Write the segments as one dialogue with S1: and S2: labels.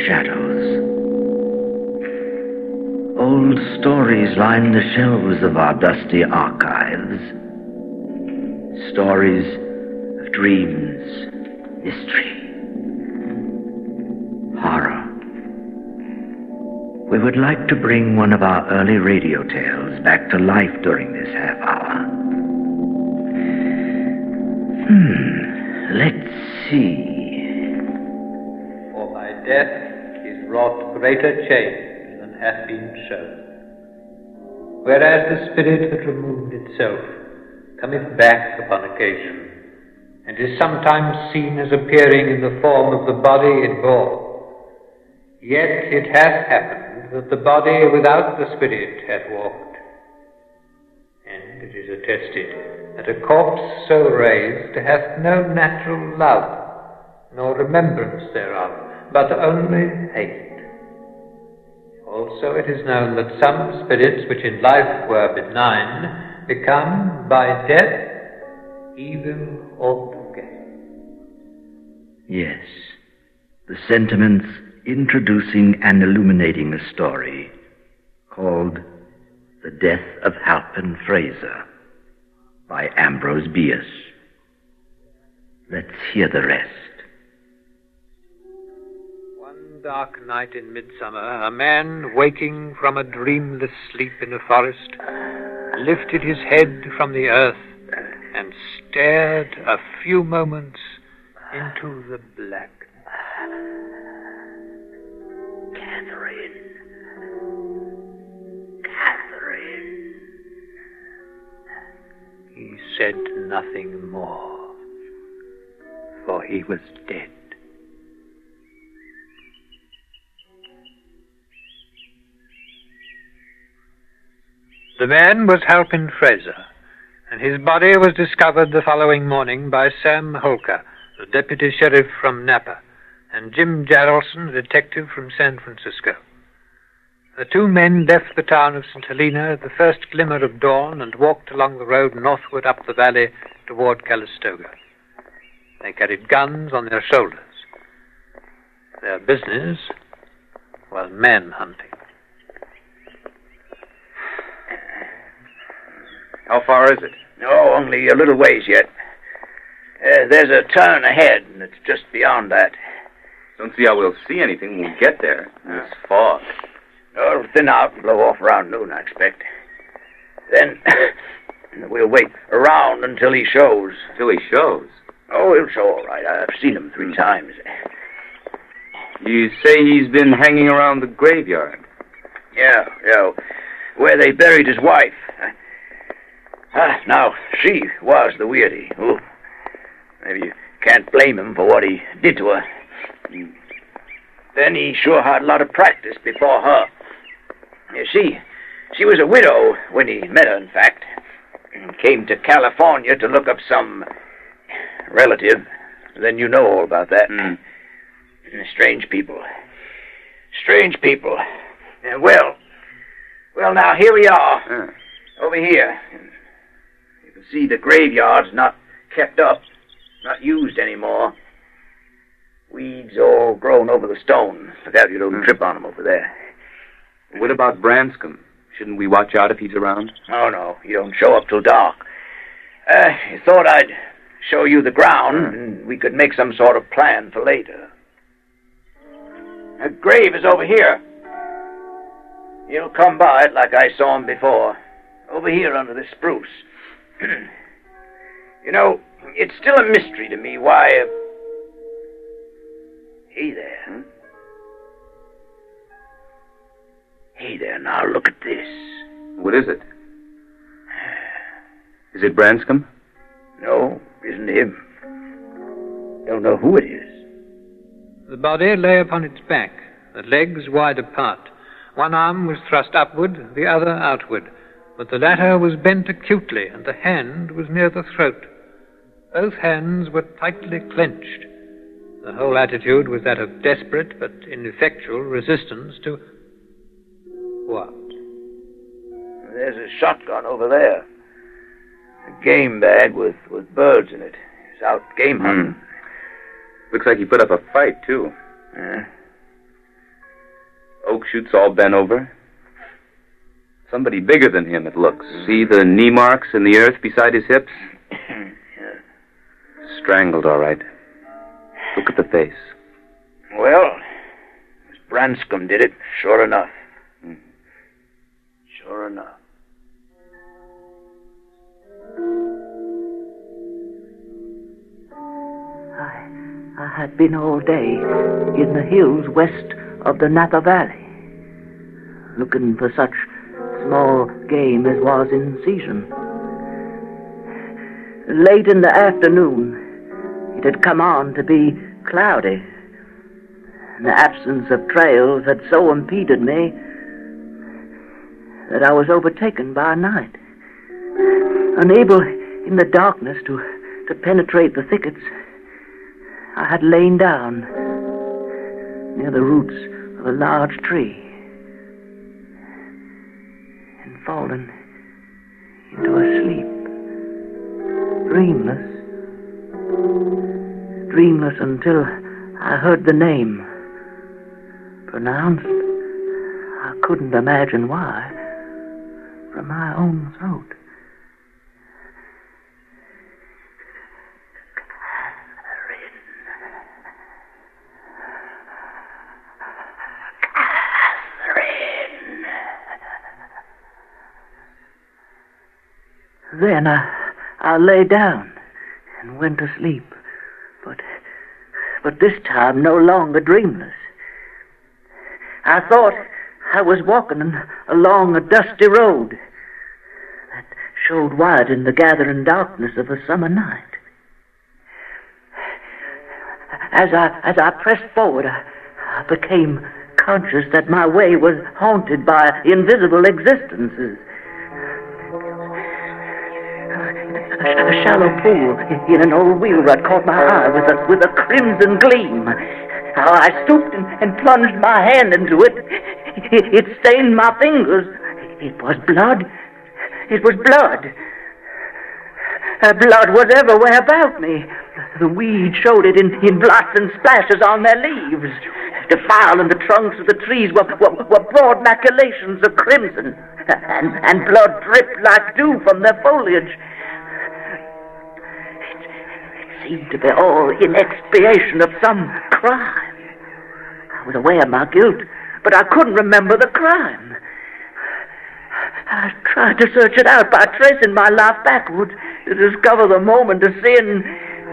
S1: shadows. Old stories line the shelves of our dusty archives. Stories of dreams, mystery, horror. We would like to bring one of our early radio tales back to life during this half hour. Let's see.
S2: For by death is wrought greater change than hath been shown. Whereas the spirit that removed itself cometh back upon occasion, and is sometimes seen as appearing in the form of the body it bore, yet it hath happened that the body without the spirit hath walked, and it is attested that a corpse so raised hath no natural love, nor remembrance thereof, but only hate. Also it is known that some spirits which in life were benign become by death evil altogether.
S1: Yes, the sentiments introducing and illuminating a story called The Death of Halpin Fraser by Ambrose Bierce. Let's hear the rest.
S2: One dark night in midsummer, a man, waking from a dreamless sleep in a forest, lifted his head from the earth and stared a few moments into the blackness. Catherine. He said nothing more, for he was dead. The man was Halpin Fraser, and his body was discovered the following morning by Sam Holker, the deputy sheriff from Napa, and Jim Jarrelson, a detective from San Francisco. The two men left the town of St. Helena at the first glimmer of dawn and walked along the road northward up the valley toward Calistoga. They carried guns on their shoulders. Their business was man-hunting.
S3: How far is it?
S4: Oh, only a little ways yet. There's a turn ahead, and it's just beyond that.
S3: Don't see how we'll see anything when we get there. There's fog.
S4: Oh, it'll thin out and blow off around noon, I expect. Then we'll wait around until he shows.
S3: Till he shows?
S4: Oh, he'll show all right. I've seen him 3 times.
S3: You say he's been hanging around the graveyard?
S4: Yeah, where they buried his wife. Now, she was the weirdie. Oh, maybe you can't blame him for what he did to her. Then he sure had a lot of practice before her. You see, she was a widow when he met her, in fact. Came to California to look up some relative. Then you know all about that. Strange people. Well, now here we are. Over here. You can see the graveyard's not kept up, not used anymore. Weeds all grown over the stone. Look out you don't trip on them over there.
S3: What about Branscombe? Shouldn't we watch out if he's around?
S4: Oh, no. You don't show up till dark. Thought I'd show you the ground, and we could make some sort of plan for later. A grave is over here. You'll come by it like I saw him before. Over here under this spruce. You know, it's still a mystery to me why... Hey there. Hey there, now look at this.
S3: What is it? Is it Branscombe?
S4: No, isn't him. Don't know who it is.
S2: The body lay upon its back, the legs wide apart. One arm was thrust upward, the other outward, but the latter was bent acutely, and the hand was near the throat. Both hands were tightly clenched. The whole attitude was that of desperate but ineffectual resistance to... what?
S4: There's a shotgun over there. A game bag with birds in it. He's out game hunting.
S3: Looks like he put up a fight, too. chutes all bent over. Somebody bigger than him, it looks. See the knee marks in the earth beside his hips?
S4: Yeah.
S3: Strangled, all right. Look at the face.
S4: Well, Miss Branscombe did it, sure enough. Sure enough.
S5: I had been all day in the hills west of the Napa Valley, looking for such small game as was in season. Late in the afternoon, it had come on to be cloudy. The absence of trails had so impeded me that I was overtaken by night. Unable in the darkness to penetrate the thickets, I had lain down near the roots of a large tree and fallen into a sleep, dreamless until I heard the name pronounced, I couldn't imagine why, from my own throat. Then I lay down and went to sleep, but this time no longer dreamless. I thought I was walking along a dusty road that showed white in the gathering darkness of a summer night. As I pressed forward, I became conscious that my way was haunted by invisible existences. A shallow pool in an old wheel rut caught my eye with a crimson gleam. I stooped and plunged my hand into it. It stained my fingers. It was blood. It was blood. Blood was everywhere about me. The weeds showed it in blots and splashes on their leaves. Defiling the trunks of the trees were broad maculations of crimson, and blood dripped like dew from their foliage. Seemed to be all in expiation of some crime. I was aware of my guilt, but I couldn't remember the crime. I tried to search it out by tracing my life backward to discover the moment of sin.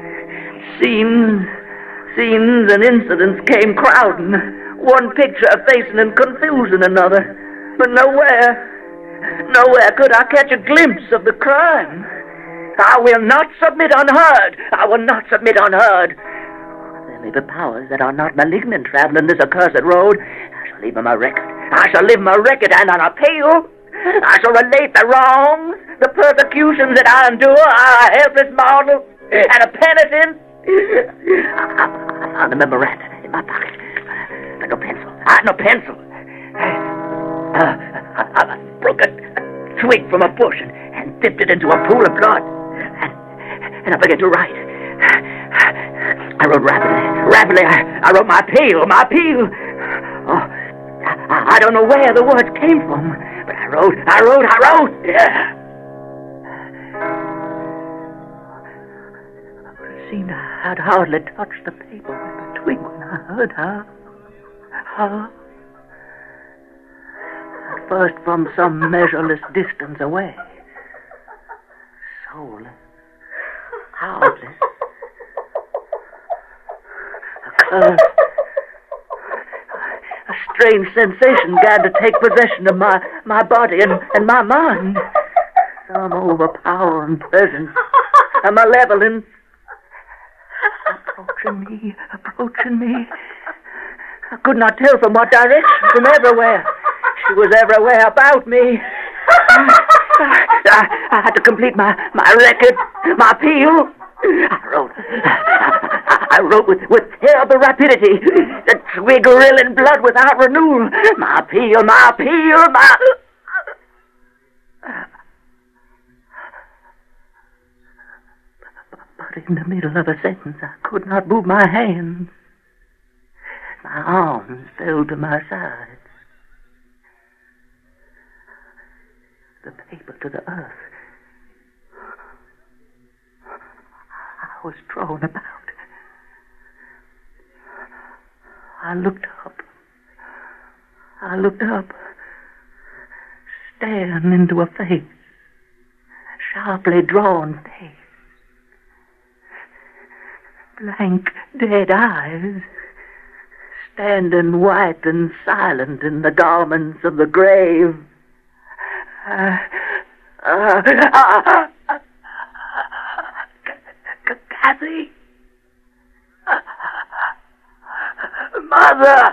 S5: Scenes and incidents came crowding, one picture effacing and confusing another, but nowhere could I catch a glimpse of the crime. I will not submit unheard. I will not submit unheard. There may be powers that are not malignant traveling this accursed road. I shall leave my record. I shall leave my record, and on appeal, I shall relate the wrongs, the persecutions that I endure. I, a helpless mortal, and a penitent. I found a memorandum in my pocket, but no pencil. I had no pencil. I broke a twig from a bush and dipped it into a pool of blood. And I began to write. I wrote rapidly. I wrote my appeal. Oh, I don't know where the words came from, but I wrote. Yeah. It seemed I had hardly touched the paper with the twig when I heard her. At first from some measureless distance away. Soulless. Howless. A strange sensation began to take possession of my body and my mind. Some overpowering presence, a malevolence approaching me. I could not tell from what direction, from everywhere. She was everywhere about me. I had to complete my record, my appeal. I wrote with terrible rapidity, the twig rilling blood without renewal. My appeal. But in the middle of a sentence, I could not move my hands. My arms fell to my sides. the paper to the earth. I was thrown about. I looked up, staring into a face, sharply drawn face, blank, dead eyes, standing white and silent in the garments of the grave. Kathy? Mother!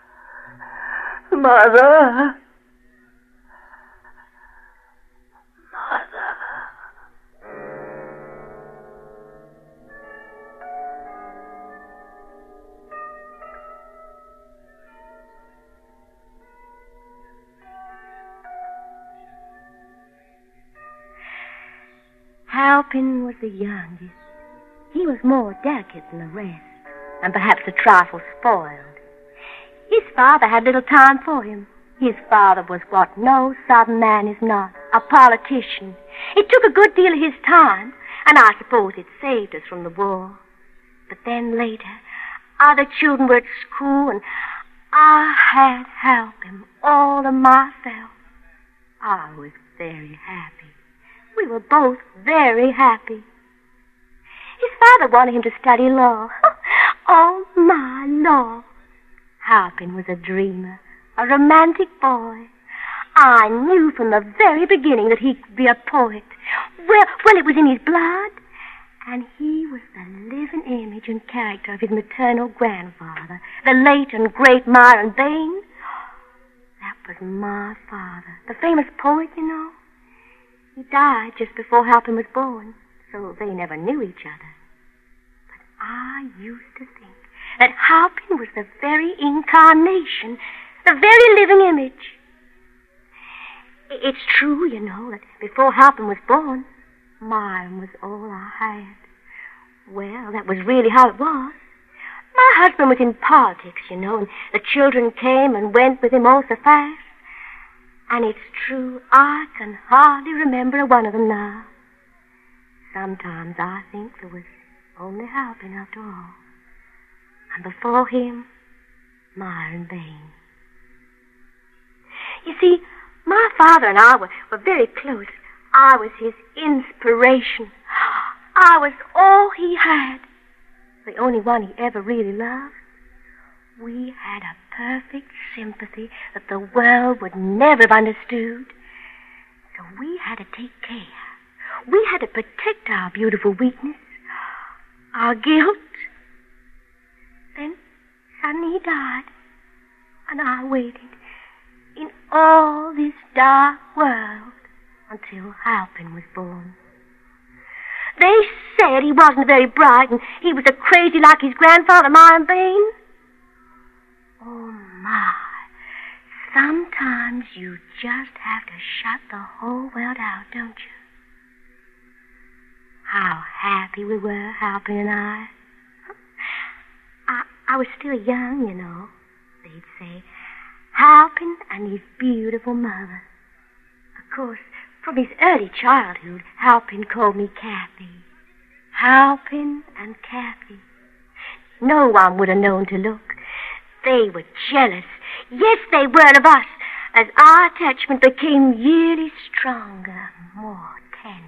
S5: Mother!
S6: Halpin was the youngest. He was more delicate than the rest, and perhaps a trifle spoiled. His father had little time for him. His father was what no Southern man is not, a politician. It took a good deal of his time, and I suppose it saved us from the war. But then later, other children were at school, and I had Halpin all to myself. I was very happy. We were both very happy. His father wanted him to study law. Oh, my law. Halpin was a dreamer, a romantic boy. I knew from the very beginning that he could be a poet. Well, it was in his blood. And he was the living image and character of his maternal grandfather, the late and great Myron Bayne. That was my father, the famous poet, you know. He died just before Halpin was born, so they never knew each other. But I used to think that Halpin was the very incarnation, the very living image. It's true, you know, that before Halpin was born, Myron was all I had. Well, that was really how it was. My husband was in politics, you know, and the children came and went with him all so fast. And it's true, I can hardly remember one of them now. Sometimes I think there was only Halpin after all. And before him, Myron Bayne. You see, my father and I were very close. I was his inspiration. I was all he had. The only one he ever really loved. We had a perfect sympathy that the world would never have understood. So we had to take care. We had to protect our beautiful weakness, our guilt. Then suddenly he died, and I waited in all this dark world until Halpin was born. They said he wasn't very bright, and he was a crazy like his grandfather, Myron Bayne. Oh, my. Sometimes you just have to shut the whole world out, don't you? How happy we were, Halpin and I. I was still young, you know. They'd say, Halpin and his beautiful mother. Of course, from his early childhood, Halpin called me Kathy. Halpin and Kathy. No one would have known to look. They were jealous. Yes, they were of us, as our attachment became yearly stronger, more tender.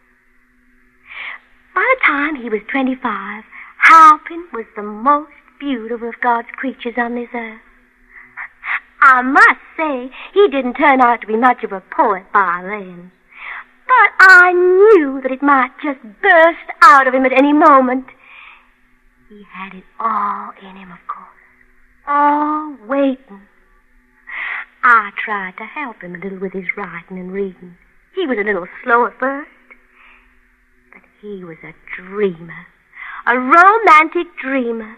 S6: By the time he was 25, Halpin was the most beautiful of God's creatures on this earth. I must say, he didn't turn out to be much of a poet by then. But I knew that it might just burst out of him at any moment. He had it all in him, of course. All waiting. I tried to help him a little with his writing and reading. He was a little slow at first. But he was a dreamer. A romantic dreamer.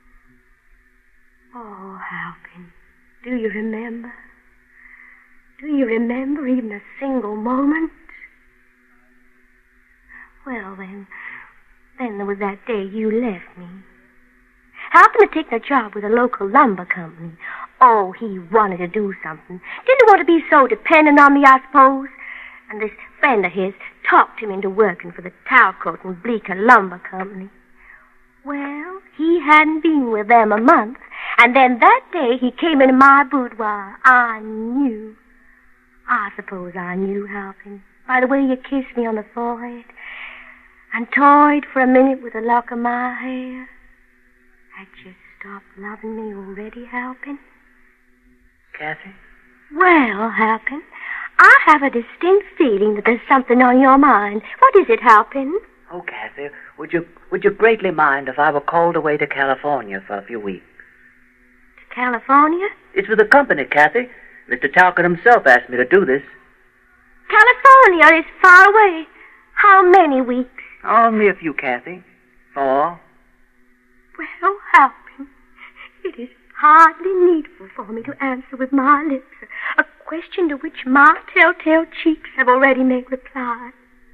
S6: Oh, Halpin, do you remember? Do you remember even a single moment? Well, then there was that day you left me. Halpin had taken a job with a local lumber company. Oh, he wanted to do something. Didn't want to be so dependent on me, I suppose. And this friend of his talked him into working for the Talcott and Bleecker Lumber Company. Well, he hadn't been with them a month, and then that day he came into my boudoir. I knew. I suppose I knew, Halpin, by the way you kissed me on the forehead and toyed for a minute with a lock of my hair. Had you stopped loving me already, Halpin?
S5: Kathy?
S6: Well, Halpin, I have a distinct feeling that there's something on your mind. What is it, Halpin?
S5: Oh, Kathy, would you greatly mind if I were called away to California for a few weeks?
S6: To California?
S5: It's with the company, Kathy. Mr. Talcott himself asked me to do this.
S6: California is far away. How many weeks?
S5: Only a few, Kathy. 4.
S6: Well, Halpin, it is hardly needful for me to answer with my lips a question to which my telltale cheeks have already made reply.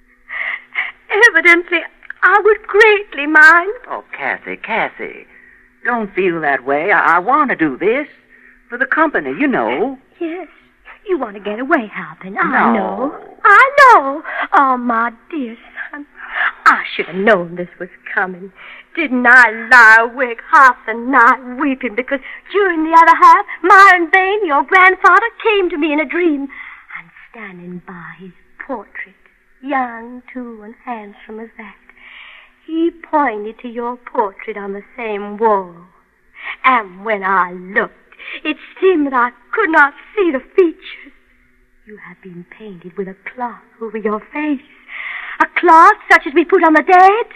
S6: Evidently, I would greatly mind.
S5: Oh, Kathy, don't feel that way. I want to do this for the company, you know.
S6: Yes, you want to get away, Halpin. I
S5: No.
S6: know. I know. Oh, my dear son, I should have known this was coming. Didn't I lie awake half the night weeping because during the other half, Myron Bain, your grandfather, came to me in a dream. And standing by his portrait, young, too, and handsome as that, he pointed to your portrait on the same wall. And when I looked, it seemed that I could not see the features. You have been painted with a cloth over your face. A cloth such as we put on the dead.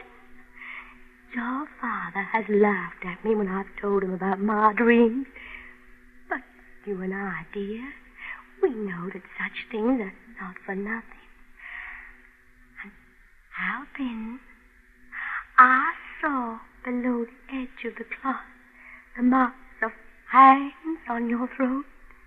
S6: Your father has laughed at me when I've told him about my dreams. But you and I, dear, we know that such things are not for nothing. And Halpin, I saw below the edge of the cloth the marks of hands on your throat.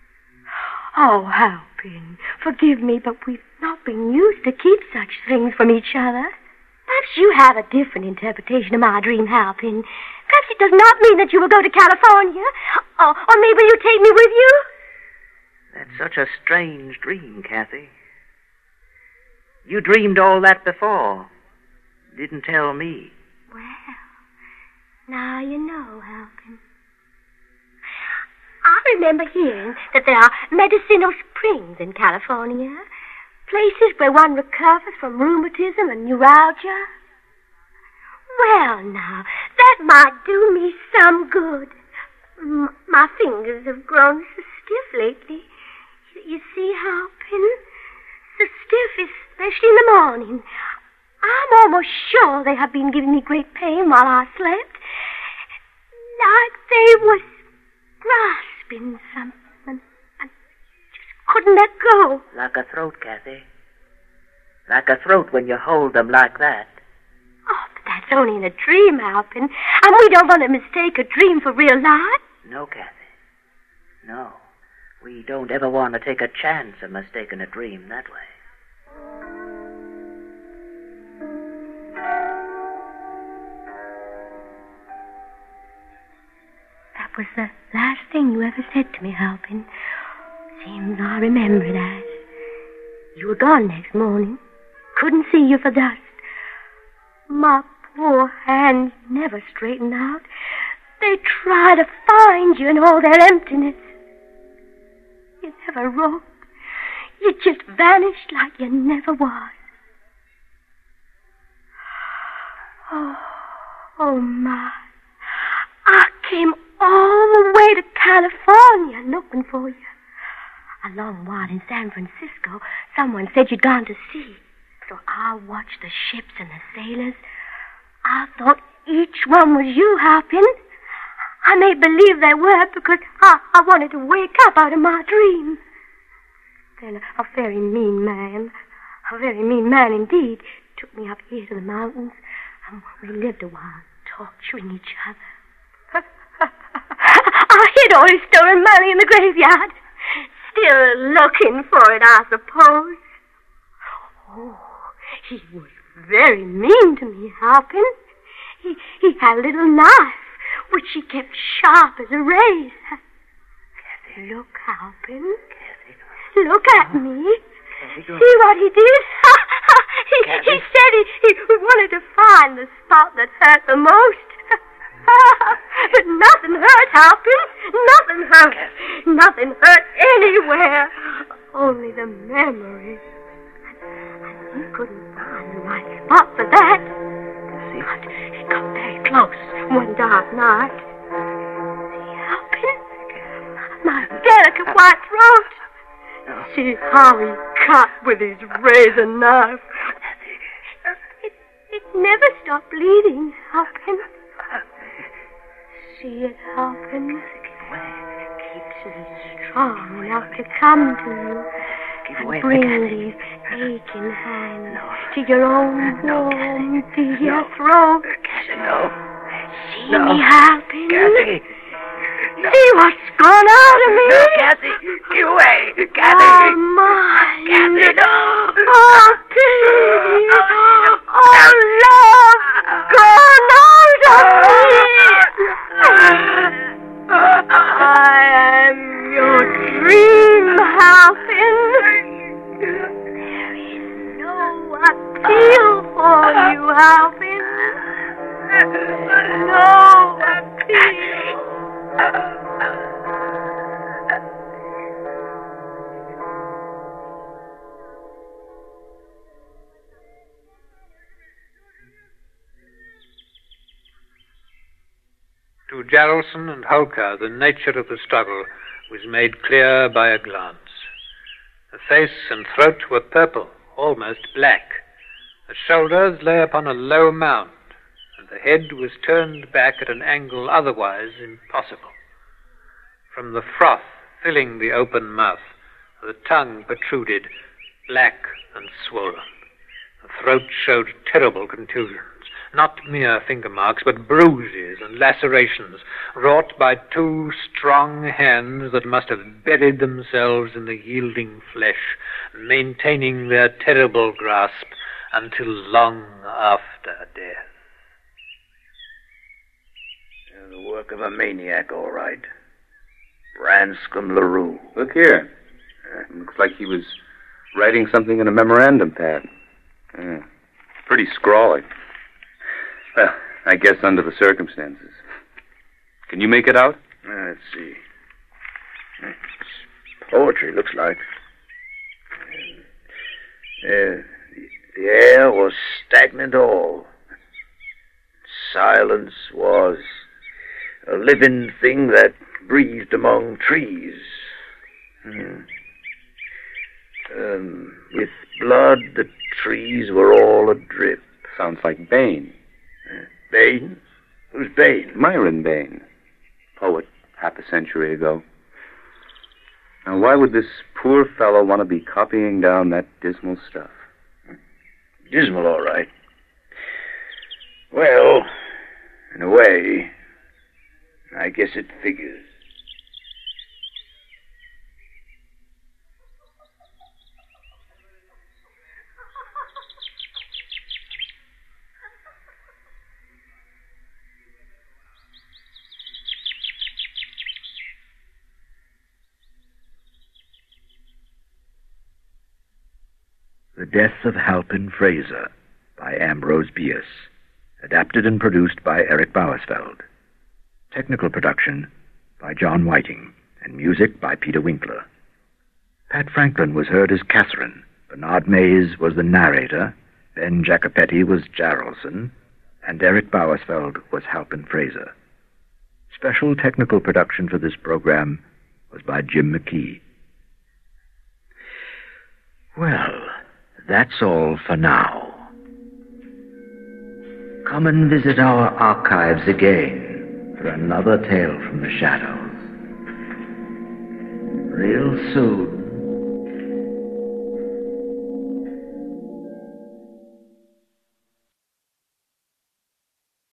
S6: Oh, Halpin, forgive me, but we've not been used to keep such things from each other. Perhaps you have a different interpretation of my dream, Halpin. Perhaps it does not mean that you will go to California. Or maybe you take me with you?
S5: That's such a strange dream, Kathy. You dreamed all that before. Didn't tell me.
S6: Well, now you know, Halpin. I remember hearing that there are medicinal springs in California. Places where one recovers from rheumatism and neuralgia. Well, now, that might do me some good. My fingers have grown so stiff lately. You see, Halpin? So stiff, especially in the morning. I'm almost sure they have been giving me great pain while I slept. Like they was grasping something and just couldn't let go.
S5: Like a throat, Kathy. Like a throat when you hold them like that.
S6: Oh, but that's only in a dream, Halpin. And we don't want to mistake a dream for real life.
S5: No, Kathy. No. We don't ever want to take a chance of mistaking a dream that way.
S6: That was the last thing you ever said to me, Halpin. Seems I remember that. You were gone next morning. Couldn't see you for dust. My poor hands never straightened out. They try to find you in all their emptiness. You never wrote. You just vanished like you never was. Oh, my. I came all the way to California looking for you. A long while in San Francisco, someone said you'd gone to sea. So I watched the ships and the sailors. I thought each one was you, Halpin. I made believe they were because I wanted to wake up out of my dream. Then a very mean man indeed, took me up here to the mountains, and we lived a while torturing each other. I hid all his stolen money in the graveyard. Still looking for it, I suppose. Oh, he was very mean to me, Halpin. He had a little knife, which he kept sharp as a razor. Kathy. Look, Halpin. Kathy. Look at me. See what he did? he said he wanted to find the spot that hurt the most. But nothing hurt, Halpin. Nothing hurt. Nothing hurt anywhere. Only the memories. And he couldn't find the right spot for that. But he got very close one dark night. See, Halpin? My delicate white throat. See how he cut with his razor knife. It never stopped bleeding, Halpin. See it, Halpin. Keeps me strong enough to come to you and bring these aching hands to your own warm, dear throat. See me, Halpin. See what's gone out of me?
S4: No, Cassie, get away. Cassie.
S6: Oh, my.
S4: Cassie, no.
S6: Oh, please. Oh, love gone out of me. I am your dream, Halpin. There is no appeal for you, Halpin. No appeal.
S2: To Jaralson and Holker, the nature of the struggle was made clear by a glance. The face and throat were purple, almost black. The shoulders lay upon a low mound, and the head was turned back at an angle otherwise impossible. From the froth filling the open mouth, the tongue protruded, black and swollen. The throat showed terrible contusions, not mere finger marks, but bruises and lacerations wrought by two strong hands that must have buried themselves in the yielding flesh, maintaining their terrible grasp until long after death.
S4: The work of a maniac, all right. Branscombe LaRue.
S3: Look here. Looks like he was writing something in a memorandum pad. Pretty scrawly. Well, I guess under the circumstances. Can you make it out?
S4: Let's see. It's poetry, looks like. The air was stagnant all. Silence was a living thing that breathed among trees. With blood, the trees were all adrip.
S3: Sounds like Bain.
S4: Bain? Who's Bain?
S3: Myron Bain. Poet half a century ago. Now, why would this poor fellow want to be copying down that dismal stuff?
S4: Dismal, all right. Well, in a way, I guess it figures.
S1: The Death of Halpin Frayser by Ambrose Bierce. Adapted and produced by Eric Bauersfeld. Technical production by John Whiting, and music by Peter Winkler. Pat Franklin was heard as Catherine. Bernard Mays was the narrator. Ben Jacopetti was Jaralson. And Eric Bauersfeld was Halpin Frayser. Special technical production for this program was by Jim McKee. Well, that's all for now. Come and visit our archives again for another tale from the shadows. Real soon.